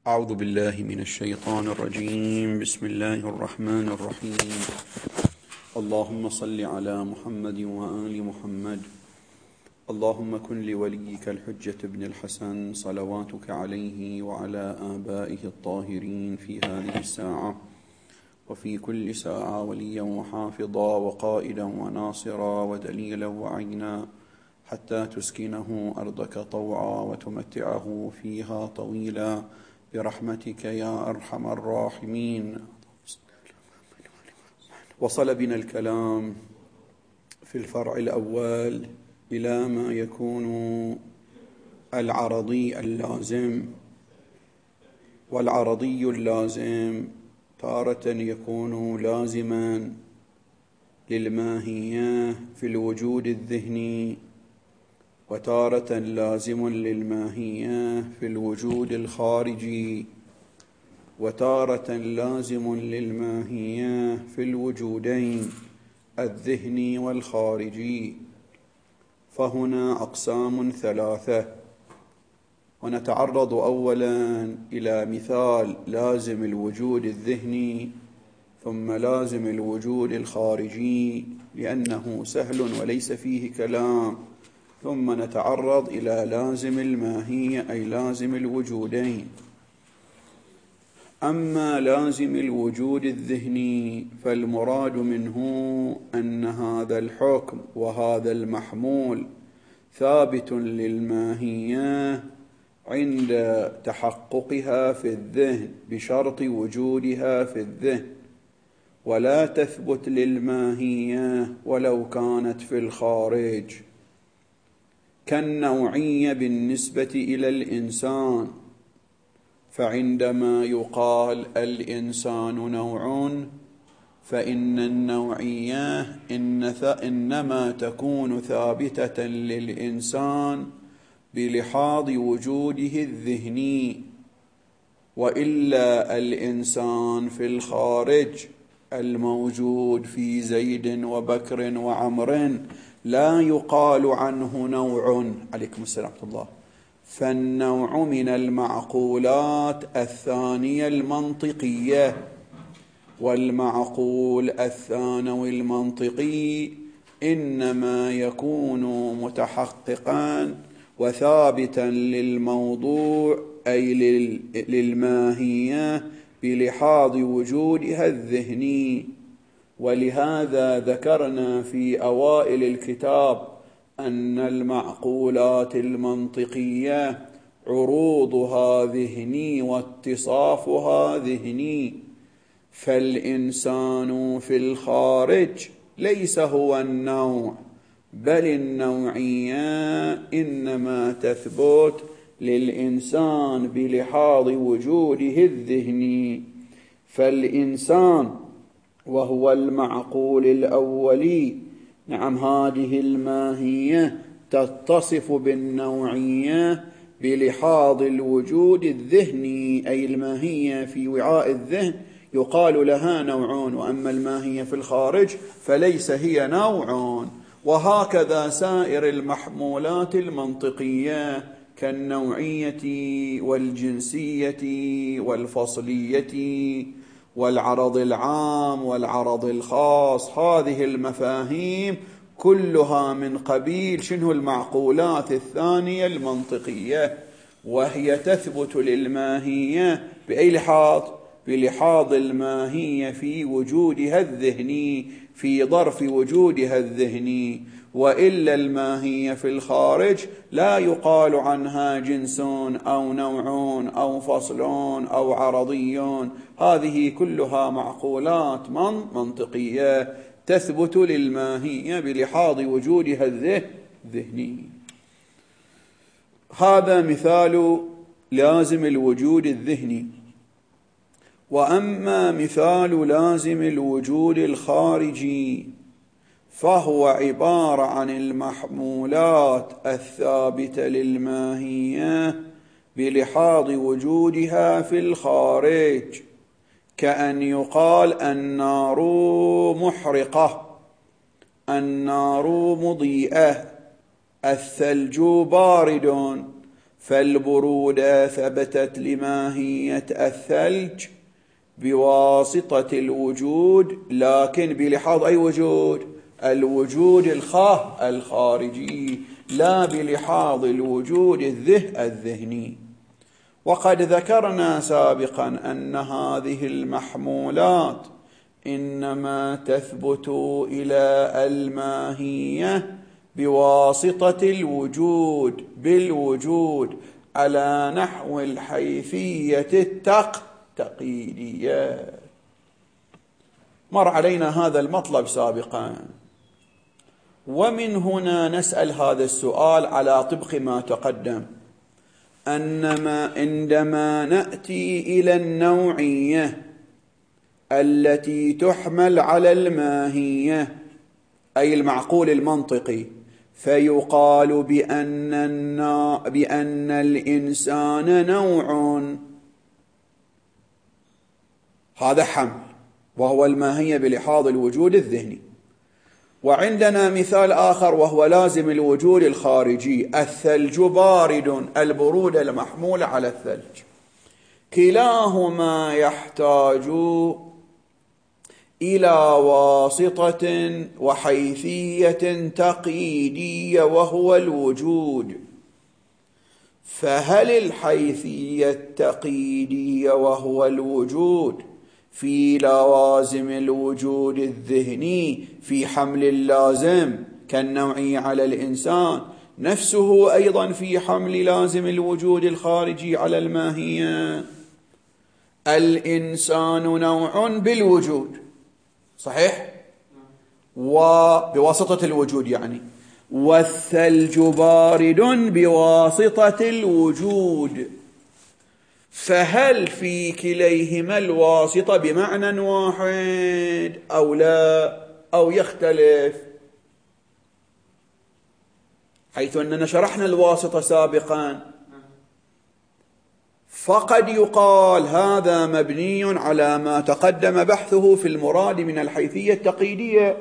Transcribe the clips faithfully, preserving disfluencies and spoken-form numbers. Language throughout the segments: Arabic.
أعوذ بالله من الشيطان الرجيم. بسم الله الرحمن الرحيم. اللهم صل على محمد وآل محمد. اللهم كن لوليك الحجة ابن الحسن صلواتك عليه وعلى آبائه الطاهرين في هذه الساعة وفي كل ساعة وليا وحافظا وقائدا وناصرا ودليلا وعينا حتى تسكنه أرضك طوعا وتمتعه فيها طويلا برحمتك يا أرحم الراحمين. وصل بنا الكلام في الفرع الأول إلى ما يكون العرضي اللازم، والعرضي اللازم تارة يكون لازما للماهية في الوجود الذهني، وتارة لازم للماهية في الوجود الخارجي، وتارة لازم للماهية في الوجودين الذهني والخارجي. فهنا أقسام ثلاثة، ونتعرض أولا إلى مثال لازم الوجود الذهني ثم لازم الوجود الخارجي لأنه سهل وليس فيه كلام، ثم نتعرض إلى لازم الماهية أي لازم الوجودين. أما لازم الوجود الذهني فالمراد منه أن هذا الحكم وهذا المحمول ثابت للماهية عند تحققها في الذهن بشرط وجودها في الذهن، ولا تثبت للماهية ولو كانت في الخارج، كالنوعية بالنسبة إلى الإنسان. فعندما يقال الإنسان نوع فإن النوعية إنما تكون ثابتة للإنسان بلحاظ وجوده الذهني، وإلا الإنسان في الخارج الموجود في زيد وبكر وعمر لا يقال عنه نوع. عليكم السلام ورحمة الله. فالنوع من المعقولات الثانية المنطقية، والمعقول الثانوي المنطقي إنما يكون متحققا وثابتا للموضوع أي للماهية بلحاظ وجودها الذهني. ولهذا ذكرنا في أوائل الكتاب أن المعقولات المنطقية عروضها ذهني واتصافها ذهني، فالإنسان في الخارج ليس هو النوع، بل النوعية إنما تثبت للإنسان بلحاظ وجوده الذهني. فالإنسان وهو المعقول الأولي، نعم، هذه الماهية تتصف بالنوعية بلحاظ الوجود الذهني، أي الماهية في وعاء الذهن يقال لها نوع، وأما الماهية في الخارج فليس هي نوع. وهكذا سائر المحمولات المنطقية كالنوعية والجنسية والفصلية والعرض العام والعرض الخاص، هذه المفاهيم كلها من قبيل شنو المعقولات الثانية المنطقية، وهي تثبت للماهية بأي لحاظ؟ بلحاظ الماهية في وجودها الذهني، في ظرف وجودها الذهني، وإلا الماهية في الخارج لا يقال عنها جنس أو نوع أو فصل أو عرضي. هذه كلها معقولات من منطقية تثبت للماهية بلحاظ وجودها الذهني. هذا مثال لازم الوجود الذهني. وأما مثال لازم الوجود الخارجي فهو عبارة عن المحمولات الثابتة للماهية بلحاظ وجودها في الخارج، كأن يقال النار محرقة، النار مضيئة، الثلج بارد. فالبرودة ثبتت لماهية الثلج بواسطة الوجود، لكن بلحاظ أي وجود؟ الوجود الخاه الخارجي، لا بلحاظ الوجود الذه الذهني. وقد ذكرنا سابقا أن هذه المحمولات إنما تثبت إلى الماهية بواسطة الوجود بالوجود على نحو الحيثية التقييدية. مر علينا هذا المطلب سابقا، ومن هنا نسأل هذا السؤال على طبق ما تقدم، أنما عندما نأتي إلى النوعية التي تحمل على الماهية أي المعقول المنطقي، فيقال بأن, النا بأن الإنسان نوع، هذا حمل وهو الماهية بلحاظ الوجود الذهني. وعندنا مثال آخر وهو لازم الوجود الخارجي، الثلج بارد، البرودة المحمولة على الثلج. كلاهما يحتاج إلى واسطة وحيثية تقييدية وهو الوجود. فهل الحيثية التقييدية وهو الوجود في لوازم الوجود الذهني في حمل اللازم كالنوعية على الإنسان نفسه أيضا في حمل لازم الوجود الخارجي على الماهية؟ الإنسان نوع بالوجود، صحيح؟ وبواسطة الوجود يعني، والثلج بارد بواسطة الوجود. فهل في كليهما الواسطة بمعنى واحد أو لا، أو يختلف؟ حيث أننا شرحنا الواسطة سابقا، فقد يقال هذا مبني على ما تقدم بحثه في المراد من الحيثية التقييدية.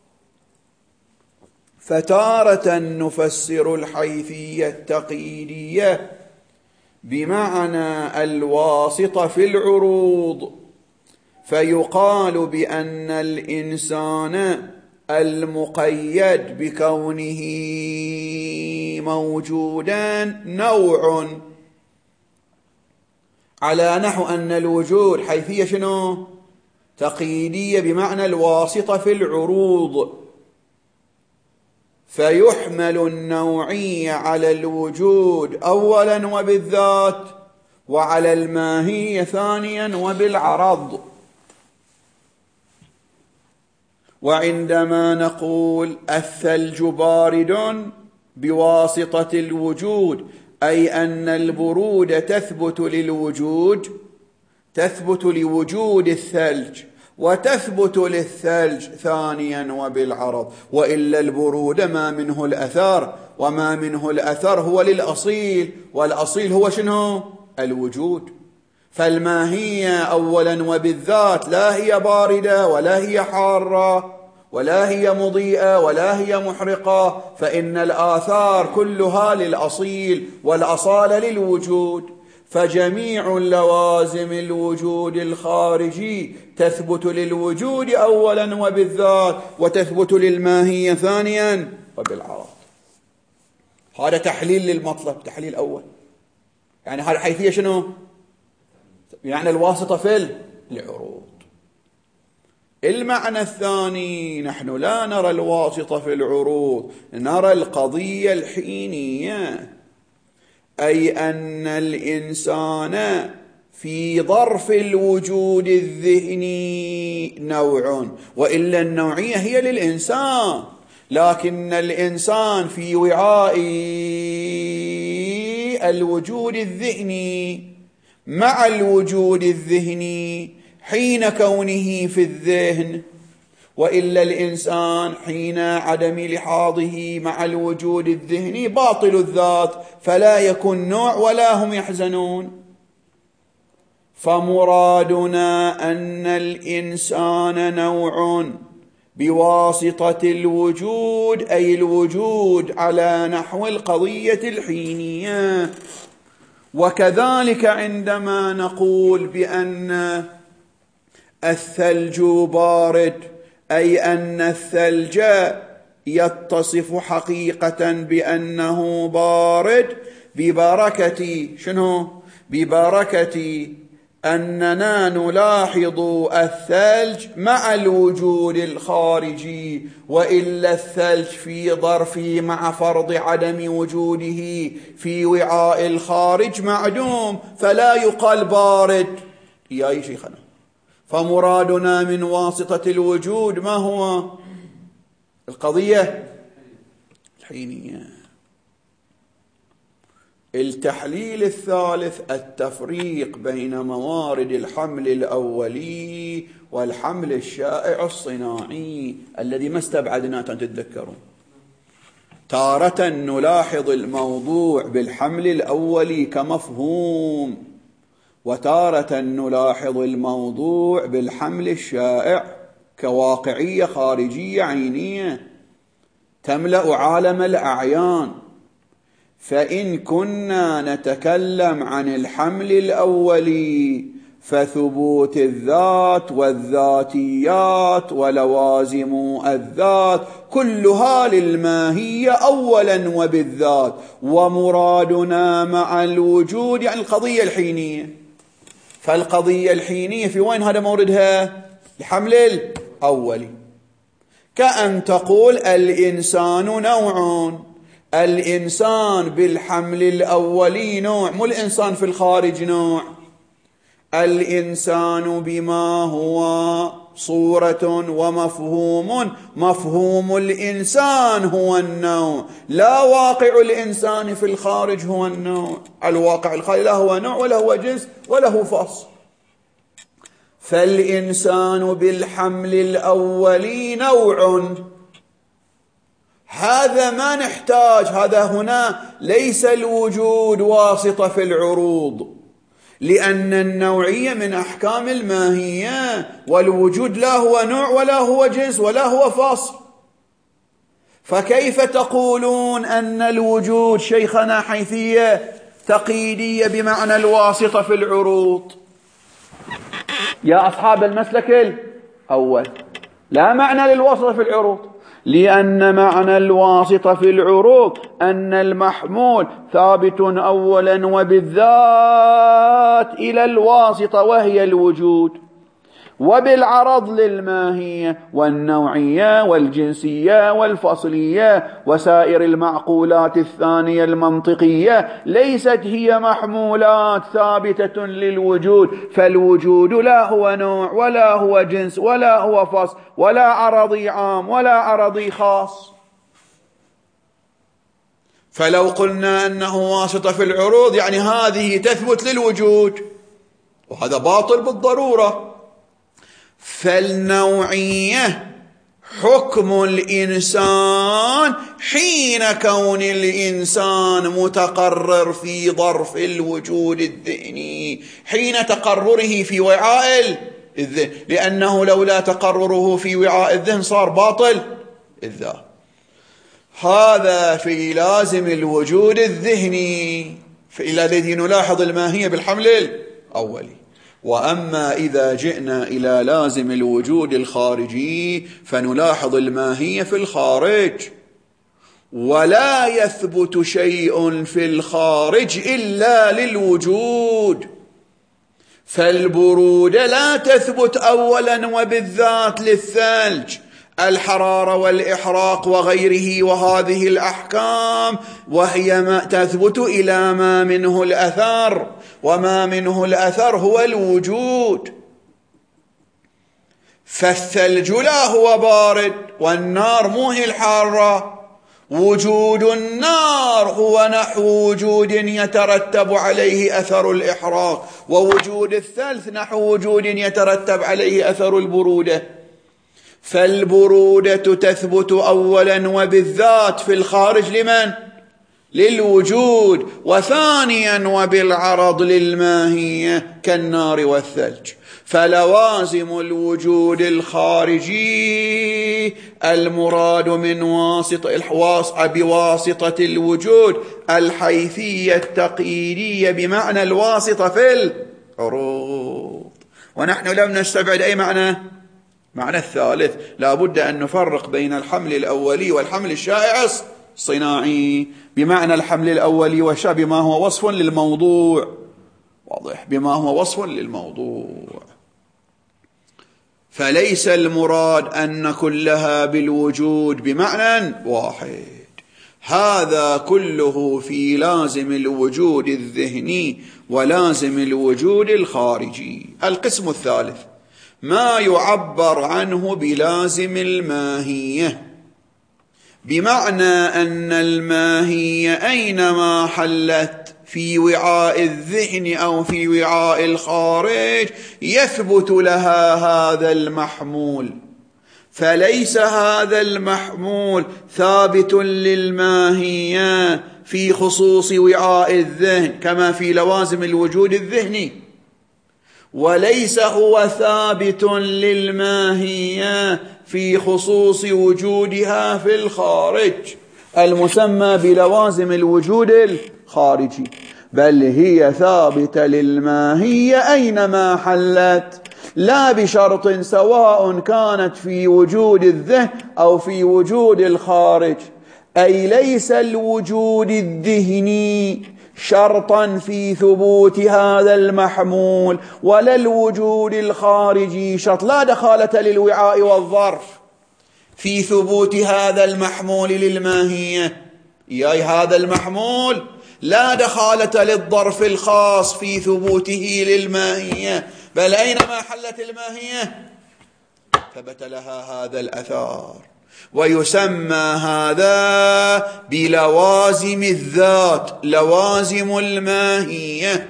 فتارة نفسر الحيثية التقييدية بمعنى الواسطة في العروض، فيقال بأن الإنسان المقيد بكونه موجودا نوع، على نحو أن الوجود حيثية شنو؟ تقييدية بمعنى الواسطة في العروض، فيحمل النوعية على الوجود أولا وبالذات، وعلى الماهية ثانيا وبالعرض. وعندما نقول الثلج بارد بواسطة الوجود، أي أن البرودة تثبت للوجود، تثبت لوجود الثلج، وتثبت للثلج ثانيا وبالعرض، وإلا البرودة ما منه الأثر، وما منه الأثر هو للأصيل، والأصيل هو شنو؟ الوجود. فالماهية أولا وبالذات لا هي باردة ولا هي حارة ولا هي مضيئة ولا هي محرقة، فإن الآثار كلها للأصيل والأصالة للوجود. فجميع لوازم الوجود الخارجي تثبت للوجود أولا وبالذات، وتثبت للماهية ثانيا وبالعرض. هذا تحليل للمطلب، تحليل أول. يعني هذا حيثية شنو؟ يعني الواسطة في العروض. المعنى الثاني، نحن لا نرى الواسطة في العروض، نرى القضية الحينية، أي أن الإنسان في ظرف الوجود الذهني نوع، وإلا النوعية هي للإنسان، لكن الإنسان في وعاء الوجود الذهني مع الوجود الذهني حين كونه في الذهن، وإلا الإنسان حين عدم لحاظه مع الوجود الذهني باطل الذات، فلا يكون نوع ولا هم يحزنون. فمرادنا أن الإنسان نوع بواسطة الوجود، أي الوجود على نحو القضية الحينية، وكذلك عندما نقول بأن الثلج بارد، أي أن الثلج يتصف حقيقة بأنه بارد ببركة شنو؟ ببركة أننا نلاحظ الثلج مع الوجود الخارجي، وإلا الثلج في ظرفه مع فرض عدم وجوده في وعاء الخارج معدوم، فلا يقال بارد. يا شيخنا، فمرادنا من واسطة الوجود ما هو؟ القضية الحينية. التحليل الثالث التفريق بين موارد الحمل الأولي والحمل الشائع الصناعي الذي ما استبعدنا تتذكرون. تارة نلاحظ الموضوع بالحمل الأولي كمفهوم، وتارة نلاحظ الموضوع بالحمل الشائع كواقعية خارجية عينية تملأ عالم الأعيان. فإن كنا نتكلم عن الحمل الأولي فثبوت الذات والذاتيات ولوازم الذات كلها للماهية أولا وبالذات، ومرادنا مع الوجود يعني القضية الحينية. فالقضية الحينية في وين هذا موردها؟ الحمل الأولي. كأن تقول الإنسان نوع، الإنسان بالحمل الأولي نوع، مو الإنسان في الخارج نوع. الإنسان بما هو صورة ومفهوم، مفهوم الإنسان هو النوع، لا واقع الإنسان في الخارج هو النوع. الواقع الخارج لا هو نوع ولا هو جنس ولا هو فصل. فالإنسان بالحمل الأولي نوع، هذا ما نحتاج، هذا هنا ليس الوجود واسطة في العروض، لأن النوعية من أحكام الماهية، والوجود لا هو نوع ولا هو جنس ولا هو فصل. فكيف تقولون أن الوجود شيخنا حيثية تقييدية بمعنى الواسطة في العروض؟ يا أصحاب المسلك الأول، لا معنى للواسطة في العروض، لأن معنى الواسطة في العروض أن المحمول ثابت أولا وبالذات إلى الواسطة وهي الوجود، وبالعرض للماهية والنوعية والجنسية والفصلية وسائر المعقولات الثانية المنطقية ليست هي محمولات ثابتة للوجود. فالوجود لا هو نوع ولا هو جنس ولا هو فصل ولا عرضي عام ولا عرضي خاص. فلو قلنا أنه واسطة في العروض يعني هذه تثبت للوجود، وهذا باطل بالضرورة. فالنوعية حكم الإنسان حين كون الإنسان متقرر في ظرف الوجود الذهني، حين تقرره في وعاء الذهن، لأنه لولا تقرره في وعاء الذهن صار باطل الذات. هذا في لازم الوجود الذهني إلى الذي نلاحظ الماهية بالحمل الأولي. وأما إذا جئنا إلى لازم الوجود الخارجي فنلاحظ الماهية في الخارج، ولا يثبت شيء في الخارج إلا للوجود. فالبرودة لا تثبت أولا وبالذات للثلج، الحرارة والإحراق وغيره وهذه الأحكام، وهي ما تثبت إلى ما منه الأثر، وما منه الأثر هو الوجود. فالثلج لا هو بارد، والنار مو هي الحارة. وجود النار هو نحو وجود يترتب عليه أثر الإحراق، ووجود الثلج نحو وجود يترتب عليه أثر البرودة. فالبرودة تثبت أولا وبالذات في الخارج لمن؟ للوجود، وثانيا وبالعرض للماهية كالنار والثلج. فلوازم الوجود الخارجي المراد من واسطة بواسطة الوجود الحيثية التقييدية بمعنى الواسطة في العروض. ونحن لم نستبعد أي معنى معنى الثالث. لا بد أن نفرق بين الحمل الأولي والحمل الشائع الصناعي. بمعنى الحمل الأولي والشائع بما هو وصف للموضوع، واضح، بما هو وصف للموضوع. فليس المراد أن كلها بالوجود بمعنى واحد. هذا كله في لازم الوجود الذهني ولازم الوجود الخارجي. القسم الثالث ما يعبر عنه بلازم الماهية، بمعنى أن الماهية أينما حلت في وعاء الذهن أو في وعاء الخارج يثبت لها هذا المحمول. فليس هذا المحمول ثابت للماهية في خصوص وعاء الذهن كما في لوازم الوجود الذهني، وليس هو ثابت للماهية في خصوص وجودها في الخارج المسمى بلوازم الوجود الخارجي، بل هي ثابتة للماهية أينما حلت، لا بشرط سواء كانت في وجود الذهن أو في وجود الخارج. أي ليس الوجود الذهني شرطا في ثبوت هذا المحمول، ولا الوجود الخارجي شرط. لا دخالة للوعاء والظرف في ثبوت هذا المحمول للماهية. أي هذا المحمول لا دخالة للظرف الخاص في ثبوته للماهية، بل أينما حلت الماهية ثبت لها هذا الأثار. ويسمى هذا بلوازم الذات، لوازم الماهية،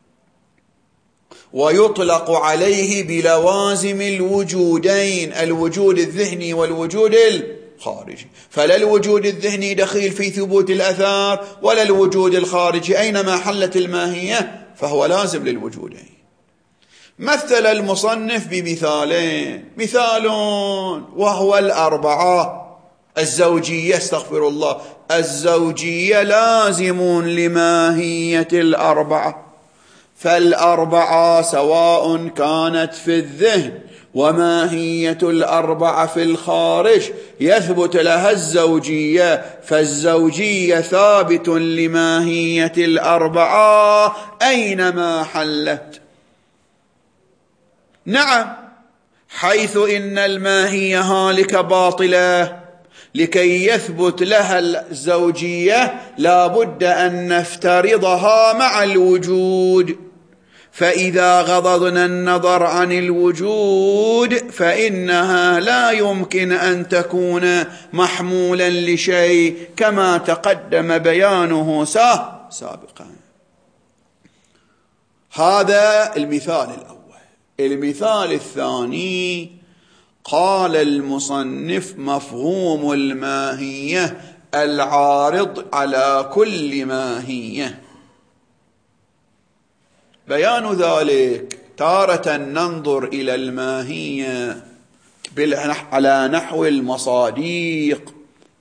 ويطلق عليه بلوازم الوجودين، الوجود الذهني والوجود الخارجي. فلا الوجود الذهني دخيل في ثبوت الأثار ولا الوجود الخارجي، أينما حلت الماهية فهو لازم للوجودين. مثل المصنف بمثالين، مثال وهو الأربعة الزوجية، استغفر الله، الزوجية لازم لماهية الأربعة. فالأربعة سواء كانت في الذهن وماهية الأربعة في الخارج يثبت لها الزوجية، فالزوجية ثابت لماهية الأربعة أينما حلت. نعم، حيث إن الماهية هالكة باطلة، لكي يثبت لها الزوجية لا بد أن نفترضها مع الوجود. فإذا غضضنا النظر عن الوجود فإنها لا يمكن أن تكون محمولا لشيء كما تقدم بيانه سابقا. هذا المثال الأول. المثال الثاني قال المصنف مفهوم الماهية العارض على كل ماهية. بيان ذلك تارة ننظر إلى الماهية على نحو المصاديق،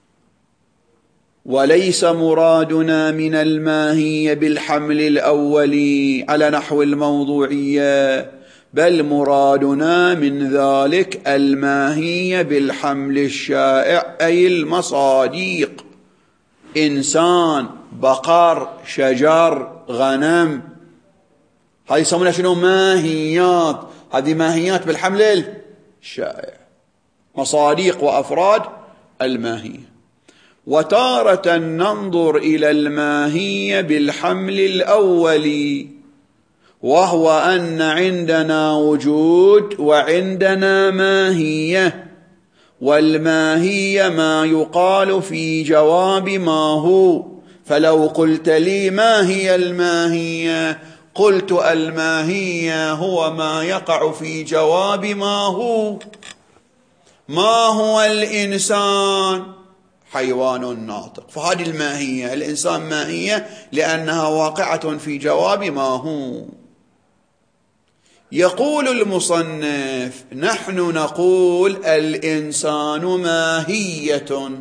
وليس مرادنا من الماهية بالحمل الأولي على نحو الموضوعية، بل مرادنا من ذلك الماهية بالحمل الشائع أي المصاديق، إنسان، بقر، شجر، غنم. هذه يسمونها شنو؟ ماهيات. هذه ماهيات بالحمل الشائع، مصاديق وأفراد الماهية. وتارة ننظر إلى الماهية بالحمل الأولي، وهو أن عندنا وجود وعندنا ماهية، والماهية ما يقال في جواب ما هو. فلو قلت لي ما هي الماهية؟ قلت الماهية هو ما يقع في جواب ما هو. ما هو الإنسان؟ حيوان ناطق. فهذه الماهية، الإنسان ماهية لأنها واقعة في جواب ما هو. يقول المصنف: نحن نقول الإنسان ماهية،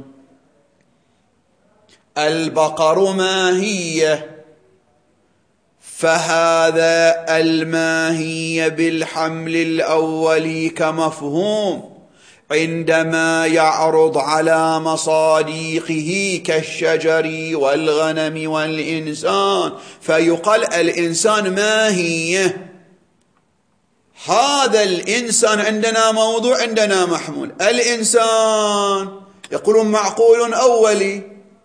البقر ماهية، فهذا الماهية بالحمل الأول كمفهوم عندما يعرض على مصاديقه كالشجر والغنم والإنسان، فيقال الإنسان ماهية. هذا الإنسان عندنا موضوع، عندنا محمول. الإنسان يقولون معقول أولي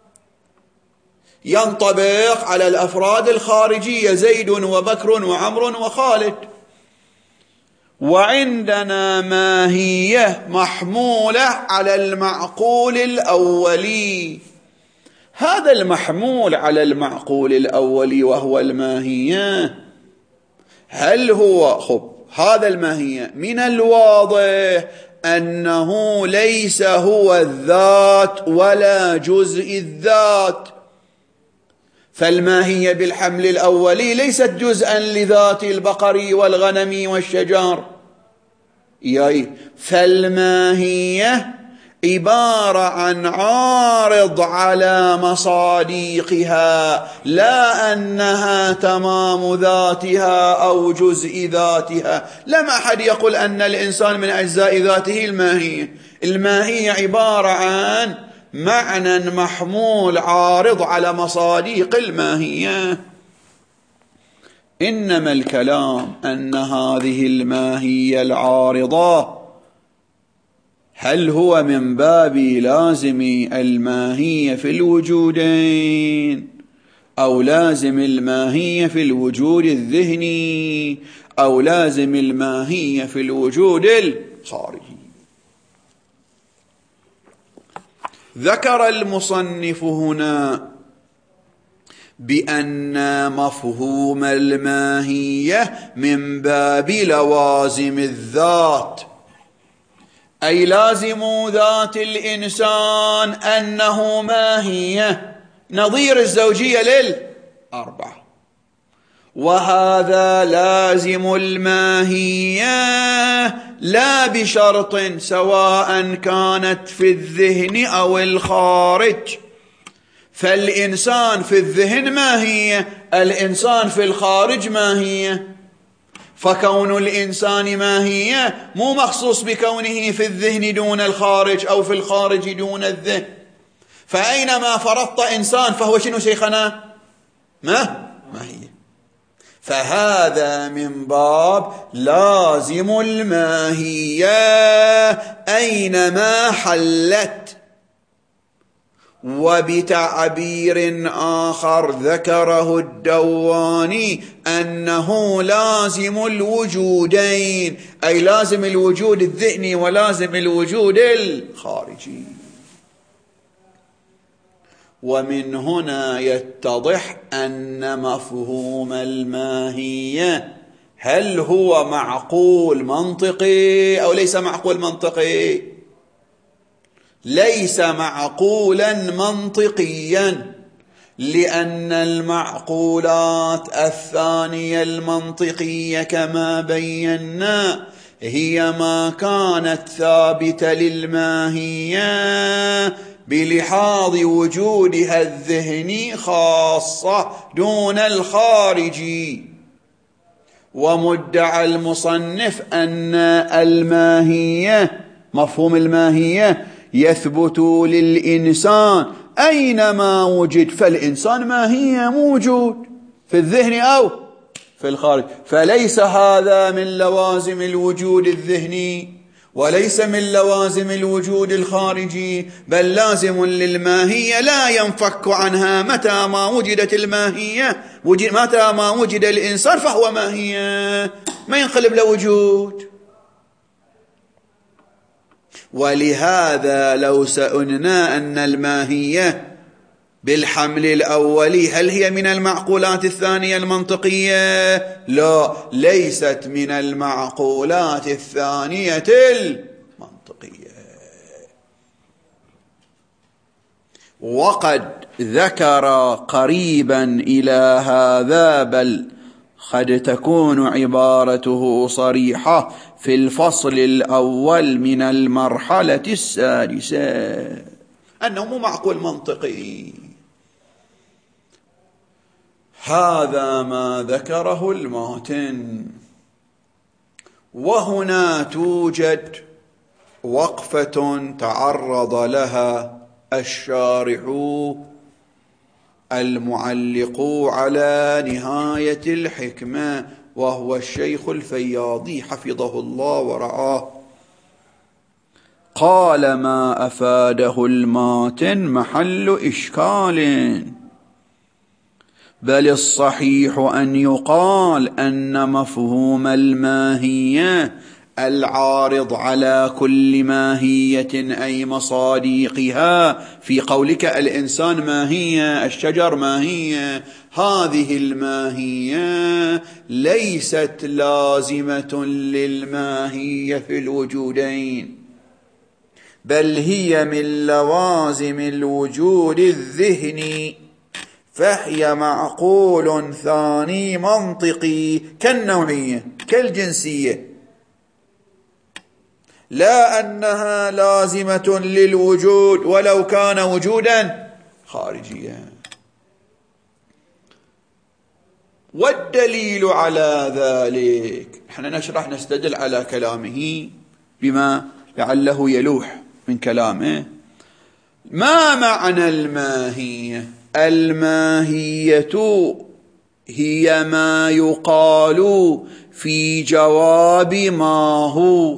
ينطبق على الأفراد الخارجية، زيد وبكر وعمر وخالد، وعندنا ماهية محمولة على المعقول الأولي. هذا المحمول على المعقول الأولي وهو الماهية، هل هو خب هذا الماهية من الواضح أنه ليس هو الذات ولا جزء الذات، فالماهية بالحمل الأولي ليست جزءا لذات البقر والغنم والشجر، فالماهية عبارة عن عارض على مصاديقها، لا أنها تمام ذاتها أو جزء ذاتها. لم أحد يقول أن الإنسان من أجزاء ذاته الماهية. الماهية عبارة عن معنى محمول عارض على مصاديق الماهية. إنما الكلام أن هذه الماهية العارضة هل هو من باب لازم الماهية في الوجودين، أو لازم الماهية في الوجود الذهني، أو لازم الماهية في الوجود الخارجي. ذكر المصنف هنا بأن مفهوم الماهية من باب لوازم الذات، أي لازم ذات الإنسان أنه ماهية، نظير الزوجية للأربعة، وهذا لازم الماهية لا بشرط سواء كانت في الذهن أو الخارج. فالإنسان في الذهن ماهية، الإنسان في الخارج ماهية، فكون الإنسان ماهية مو مخصوص بكونه في الذهن دون الخارج أو في الخارج دون الذهن. فأينما فرضت إنسان فهو شنو شيخنا؟ ما ماهية. فهذا من باب لازم الماهية أينما حلت. وبتعبير آخر ذكره الدواني أنه لازم الوجودين، أي لازم الوجود الذهني ولازم الوجود الخارجي. ومن هنا يتضح أن مفهوم الماهية هل هو معقول منطقي أو ليس معقول منطقي؟ ليس معقولا منطقيا، لأن المعقولات الثانية المنطقية كما بينا هي ما كانت ثابتة للماهية بلحاظ وجودها الذهني خاصة دون الخارجي. ومدعى المصنف أن الماهية مفهوم الماهية يثبت للإنسان أينما وجد، فالإنسان ماهية موجود في الذهن أو في الخارج، فليس هذا من لوازم الوجود الذهني وليس من لوازم الوجود الخارجي، بل لازم للماهية لا ينفك عنها. متى ما وجدت الماهية وجد، متى ما وجد الإنسان فهو ماهية، ما ينقلب لوجود. ولهذا لو سئلنا أن الماهية بالحمل الأولي هل هي من المعقولات الثانية المنطقية؟ لا، ليست من المعقولات الثانية المنطقية. وقد ذكر قريبا إلى هذا بل قد تكون عبارته صريحة في الفصل الأول من المرحلة السادسة، أنه مو معقول منطقي. هذا ما ذكره الماتن. وهنا توجد وقفة تعرض لها الشارح المعلق على نهاية الحكمة، وهو الشيخ الفياضي حفظه الله ورعاه. قال: ما أفاده الماتن محل إشكال، بل الصحيح أن يقال أن مفهوم الماهية العارض على كل ماهية أي مصاديقها، في قولك الإنسان ماهية، الشجر ماهية، هذه الماهية ليست لازمة للماهية في الوجودين، بل هي من لوازم الوجود الذهني، فهي معقول ثاني منطقي كالنوعية كالجنسية، لا أنها لازمة للوجود ولو كان وجودا خارجيا. والدليل على ذلك، نحن نشرح نستدل على كلامه بما لعله يلوح من كلامه. ما معنى الماهية؟ الماهية هي ما يقال في جواب ما هو،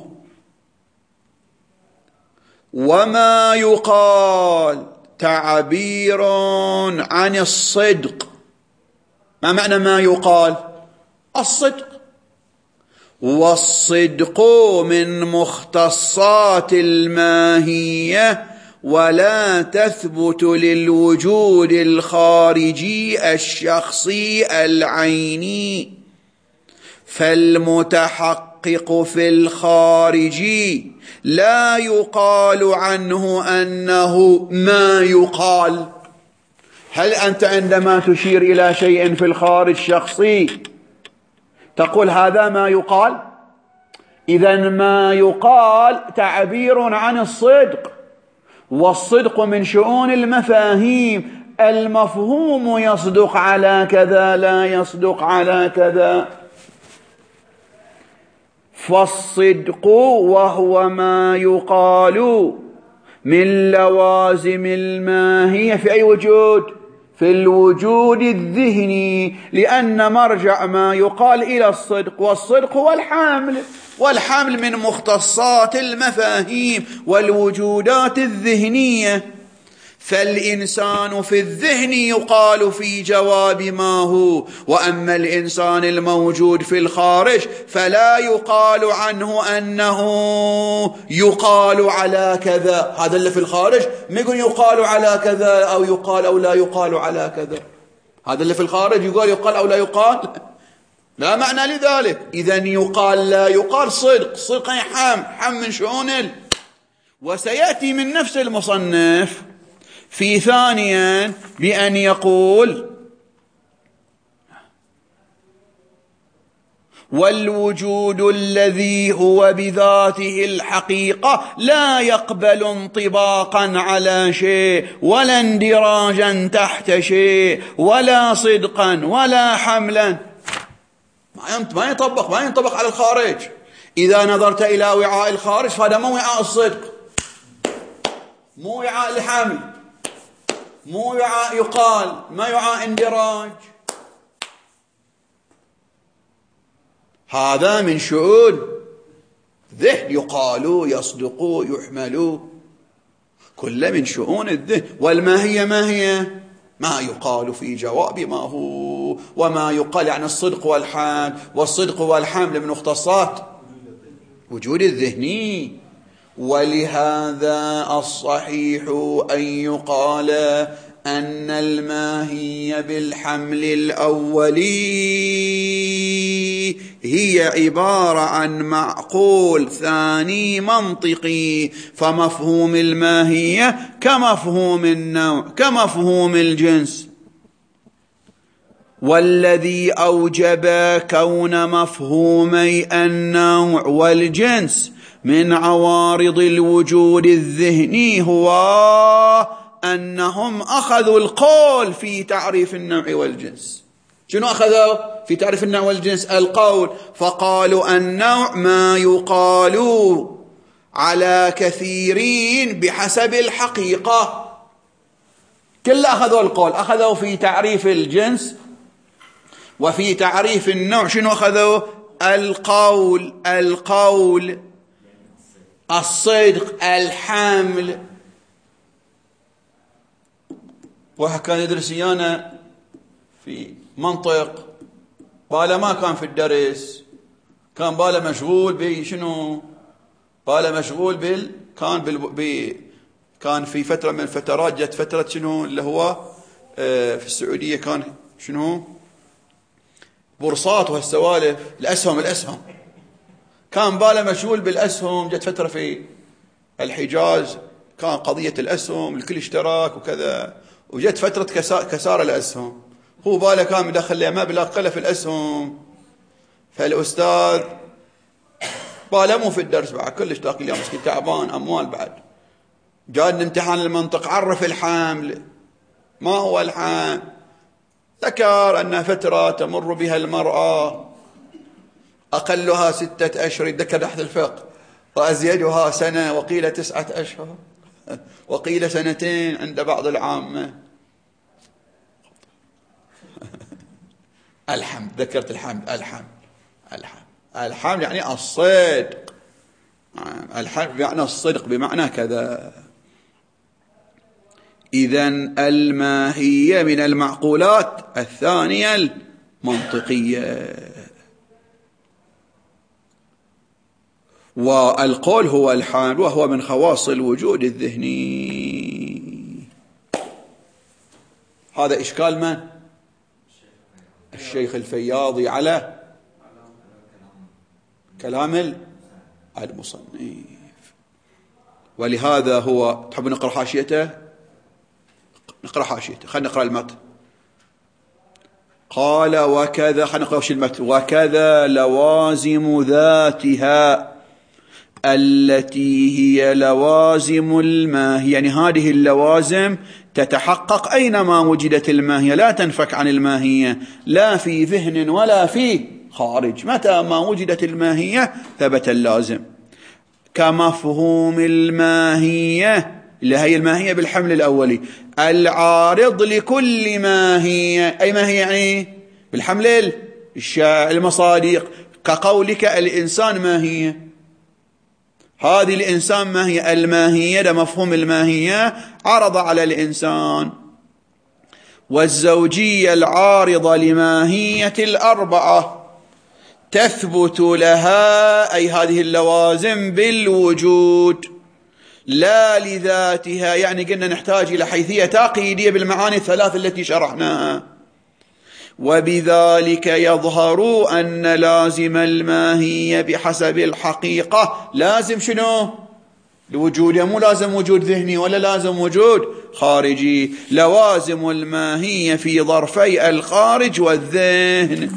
وما يقال تعبير عن الصدق. ما معنى ما يقال؟ الصدق، والصدق من مختصات الماهية، ولا تثبت للوجود الخارجي الشخصي العيني، فالمتحقق في الخارجي لا يقال عنه أنه ما يقال. هل أنت عندما تشير إلى شيء في الخارج شخصي تقول هذا ما يقال؟ إذن ما يقال تعبير عن الصدق، والصدق من شؤون المفاهيم، المفهوم يصدق على كذا لا يصدق على كذا. فالصدق وهو ما يقال من لوازم الماهية في أي وجود؟ في الوجود الذهني، لأن مرجع ما يقال إلى الصدق، والصدق هو الحمل، والحمل من مختصات المفاهيم والوجودات الذهنية. فالإنسان في الذهن يقال في جواب ما هو، وأما الإنسان الموجود في الخارج فلا يقال عنه أنه يقال على كذا. هذا اللي في الخارج ما يقول يقال على كذا أو يقال أو لا يقال على كذا، هذا اللي في الخارج يقول يقال أو لا يقال، لا معنى لذلك. إذن يقال لا يقال صدق، صدق حم حم من شؤون. وسيأتي من نفس المصنف في ثانيا بأن يقول: والوجود الذي هو بذاته الحقيقة لا يقبل انطباقا على شيء، ولا اندراجا تحت شيء، ولا صدقا ولا حملا. ما ينطبق ما ينطبق على الخارج. إذا نظرت إلى وعاء الخارج فهذا مو وعاء الصدق، مو وعاء الحمل، مو وعاء يقال، ما وعاء اندراج. هذا من شؤون ذهن، يقال يصدق يحمل، كل من شؤون الذهن. والماهية ما هي؟ ما يقال في جواب ما هو، وما يقال يعني الصدق والحمل، والصدق والحمل من مختصات وجود الذهني. ولهذا الصحيح أن يقال أن الماهية بالحمل الأولي هي عبارة عن معقول ثاني منطقي، فمفهوم الماهية كمفهوم النوع كمفهوم الجنس. والذي أوجب كون مفهومي النوع والجنس من عوارض الوجود الذهني هو أنهم أخذوا القول في تعريف النوع والجنس. شنو أخذوا في تعريف النوع والجنس؟ القول. فقالوا النوع ما يقال على كثيرين بحسب الحقيقة. كل أخذوا القول، أخذوا في تعريف الجنس وفي تعريف النوع. شنو أخذوا؟ القول، القول، الصدق، الحمل. واحد كان يدرس ويانا في منطق، باله ما كان في الدرس، كان باله مشغول بشنو؟ باله مشغول بال كان بال ب... كان في فترة من الفترات، جت فترة شنو اللي هو آه في السعودية، كان شنو بورصات وهالسوالف، الأسهم الأسهم كان باله مشغول بالأسهم. جت فترة في الحجاز كان قضية الأسهم، الكل اشتراك وكذا، وجت فترة كسار الأسهم، هو باله كان مدخل لي مبلغ قلة في الأسهم. فالأستاذ باله مو في الدرس بعد، كلش تاقي اليوم مسكين تعبان أموال بعد. جاء امتحان المنطق، عرف الحمل. ما هو الحمل؟ ذكر أن فترة تمر بها المرأة أقلها ستة أشهر، ذكر تحت الفقه، وأزيدها سنة، وقيل تسعة أشهر، وقيل سنتين عند بعض العامة. الحمد، ذكرت الحمد، الحمد الحمد الحمد يعني الصدق، الحمد يعني الصدق بمعنى كذا. إذن الماهية من المعقولات الثانية المنطقية، والقول هو الحال، وهو من خواص الوجود الذهني. هذا إشكال من؟ الشيخ الفياضي على كلام المصنف. ولهذا هو، تحب نقرأ حاشيته؟ نقرأ حاشيته، خلينا نقرأ المتن. قال وكذا، خلينا نقرأ وش المتن. وكذا لوازم ذاتها التي هي لوازم الماهية، يعني هذه اللوازم تتحقق أينما وجدت الماهية، لا تنفك عن الماهية، لا في ذهن ولا في خارج. متى ما وجدت الماهية ثبت اللازم. كمفهوم الماهية، اللي هي الماهية بالحمل الأولي، العارض لكل ماهية. أي ماهية يعني؟ بالحمل المصادق. كقولك الإنسان ماهية، هذه الإنسان ماهية، الماهية ده مفهوم الماهية عرض على الإنسان. والزوجية العارضة لماهية الأربعة تثبت لها، أي هذه اللوازم، بالوجود لا لذاتها. يعني قلنا نحتاج إلى حيثية تقييدية بالمعاني الثلاث التي شرحناها. وبذلك يظهر أن لازم الماهية بحسب الحقيقة لازم شنو؟ الوجود، مو لازم وجود ذهني ولا لازم وجود خارجي. لوازم الماهية في ظرفي الخارج والذهن.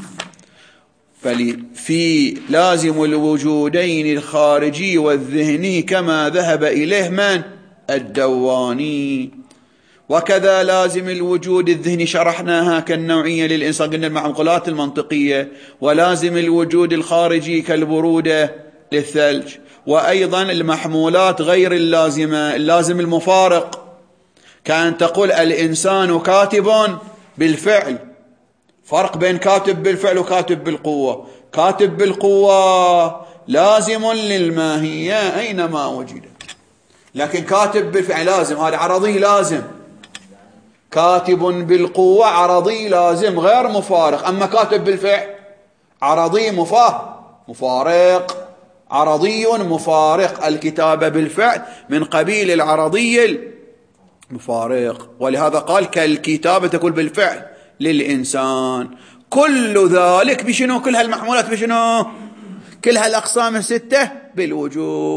في لازم الوجودين الخارجي والذهني كما ذهب إليه من؟ الدواني. وكذا لازم الوجود الذهني شرحناها كالنوعية للإنسان، قلنا المعقولات المنطقية. ولازم الوجود الخارجي كالبرودة للثلج. وأيضا المحمولات غير اللازمة، اللازم المفارق، كأن تقول الإنسان كاتب بالفعل. فرق بين كاتب بالفعل وكاتب بالقوة. كاتب بالقوة لازم للماهية أينما وجدت، لكن كاتب بالفعل لازم، هذا عرضي لازم. كاتب بالقوة عرضي لازم غير مفارق. أما كاتب بالفعل عرضي مفاه مفارق، عرضي مفارق. الكتابة بالفعل من قبيل العرضي المفارق. ولهذا قال كالكتابة تقول بالفعل للإنسان. كل ذلك بشنو؟ كل هالمحمولات بشنو؟ كل هالأقسام الستة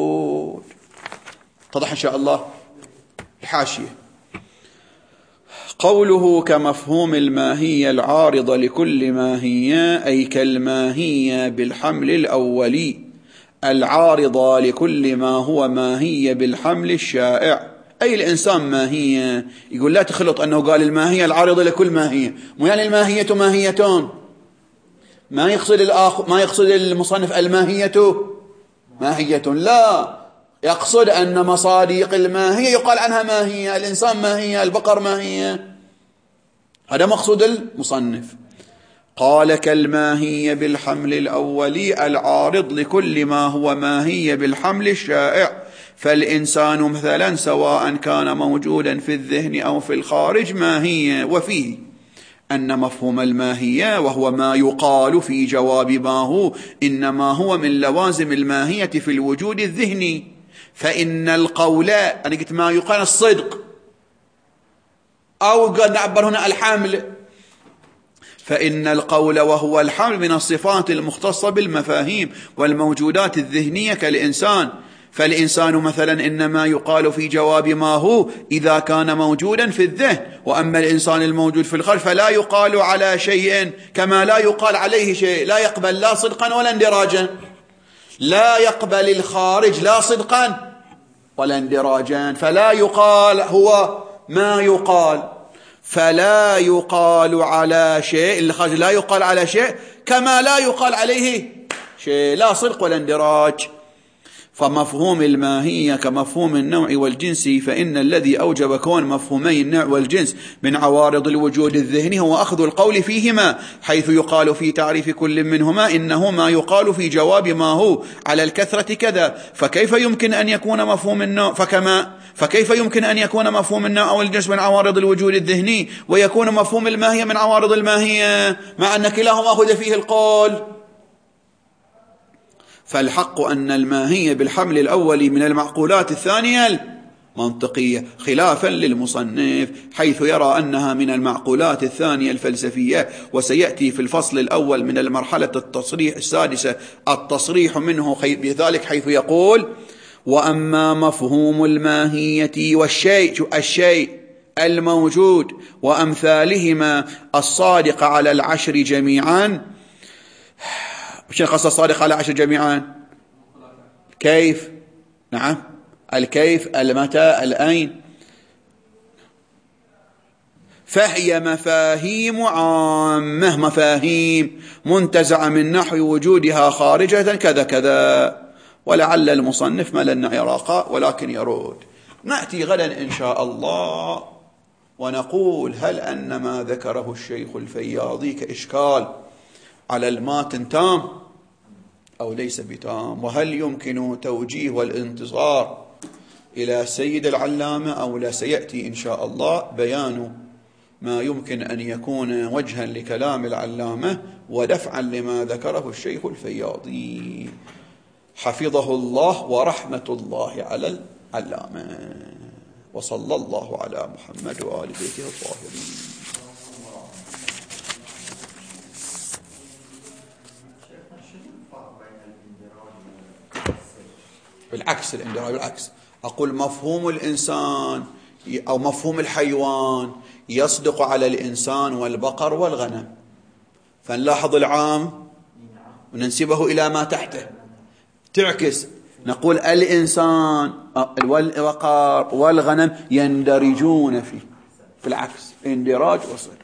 بالوجود. اتضح إن شاء الله الحاشية. قوله كمفهوم الماهية العارضة لكل ماهية أي كالماهية بالحمل الأولي العارضة لكل ما هو ماهية بالحمل الشائع. أي الإنسان ماهية، يقول لا تخلط أنه قال الماهية العارضة لكل ماهية، مو يعني الماهية ماهيتون، ما يقصد الآخر، ما يقصد المصنف الماهية ماهية، لا، يقصد أن مصادق الماهية يقال عنها ماهية، الإنسان ماهية، البقر ماهية، هذا مقصود المصنف. قال كالماهية بالحمل الأولي العارض لكل ما هو ماهية بالحمل الشائع، فالإنسان مثلا سواء كان موجودا في الذهن أو في الخارج ماهية. وفيه أن مفهوم الماهية وهو ما يقال في جواب ما هو إنما هو من لوازم الماهية في الوجود الذهني، فإن القول، أنا قلت ما يقال الصدق، أو قد نعبر هنا الحمل، فإن القول وهو الحمل من الصفات المختصة بالمفاهيم والموجودات الذهنية كالإنسان، فالإنسان مثلا إنما يقال في جواب ما هو إذا كان موجودا في الذهن، وأما الإنسان الموجود في الخارج فلا يقال على شيء كما لا يقال عليه شيء، لا يقبل لا صدقا ولا اندراجا، لا يقبل الخارج لا صدقا ولا اندراجا، فلا يقال هو ما يقال، فلا يقال على شيء الخارج، لا يقال على شيء كما لا يقال عليه شيء، لا صدق ولا اندراج. فمفهوم الماهية كمفهوم النوع والجنس، فإن الذي أوجب كون مفهومي النوع والجنس من عوارض الوجود الذهني هو أخذ القول فيهما، حيث يقال في تعريف كل منهما إنه ما يقال في جواب ما هو على الكثرة كذا، فكيف يمكن أن يكون مفهوم النوع فكما فكيف يمكن أن يكون مفهوم النوع أو الجنس من عوارض الوجود الذهني ويكون مفهوم الماهية من عوارض الماهية، مع أن كلاهما أخذ فيه القول؟ فالحق أن الماهية بالحمل الأول من المعقولات الثانية المنطقية، خلافا للمصنف حيث يرى أنها من المعقولات الثانية الفلسفية. وسيأتي في الفصل الأول من المرحلة التصريح السادسة التصريح منه بذلك، حيث يقول: وأما مفهوم الماهية والشيء الشيء الموجود وأمثالهما الصادق على العشر جميعا. شنو قصة الصادق على عشر جميعا؟ كيف؟ نعم، الكيف، المتى، الأين، فهي مفاهيم عامة، مفاهيم منتزعة من نحو وجودها خارجة كذا كذا. ولعل المصنف ما لنا عراقة ولكن يرود. نأتي غدا إن شاء الله ونقول: هل أن ما ذكره الشيخ الفياضي كإشكال على الماتن تام أو ليس بتام؟ وهل يمكن توجيه والانتصار إلى سيد العلامة أو لا؟ سيأتي إن شاء الله بيان ما يمكن أن يكون وجها لكلام العلامة ودفعا لما ذكره الشيخ الفياضي حفظه الله ورحمة الله على العلامة. وصلى الله على محمد وآل بيته الطاهرين. بالعكس، الاندراج بالعكس. أقول مفهوم الإنسان أو مفهوم الحيوان يصدق على الإنسان والبقر والغنم، فنلاحظ العام وننسبه إلى ما تحته، تعكس نقول الإنسان والبقر والغنم يندرجون فيه، في العكس اندراج وصل.